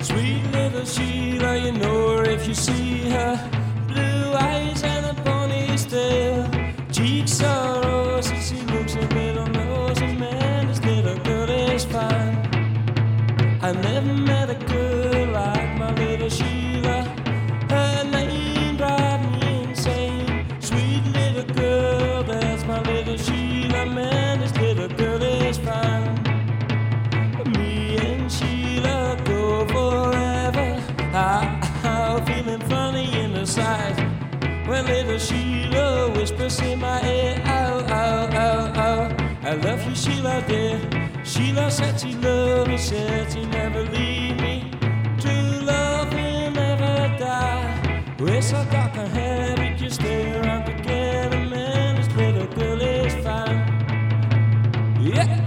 Sweet little Sheila, you know her if you see her. Blue eyes and a ponytail, cheeks are rosy, she looks a little nosy. Man, this little girl is fine. I never met a girl like my little Sheila. Her name drives me insane. Sweet little girl, that's my little Sheila. Man, this little girl is fine. Me and Sheila go forever. I'm feeling funny in the side when little Sheila whispers in my ear, ow, ow, ow, ow. I love you, Sheila, dear. Sheila said she loved me, said she never leave me. True love will never die. We're so dark and heavy, just stay around together, man. This little girl is fine. Yeah.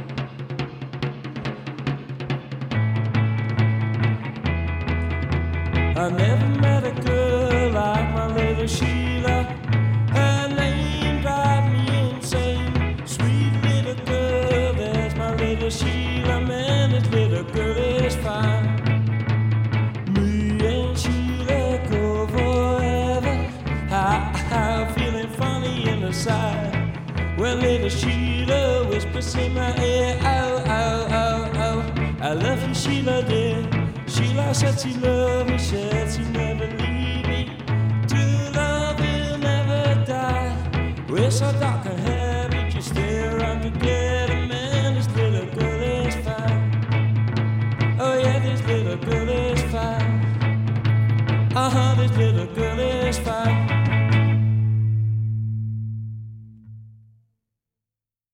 I never met a girl like my little Sheila. Her name drives me insane. Sweet little girl, there's my little Sheila. Man, this little girl is fine. Me and Sheila go forever. I'm feeling funny in the side when little Sheila whispers in my ear, ow, ow, ow, ow. I love you, Sheila, dear. Sheila said she loved me, said she never leave me. True love will never die. We're so dark and heavy, just stay around together, man. This little girl is fine. Oh yeah, this little girl is fine. Uh-huh.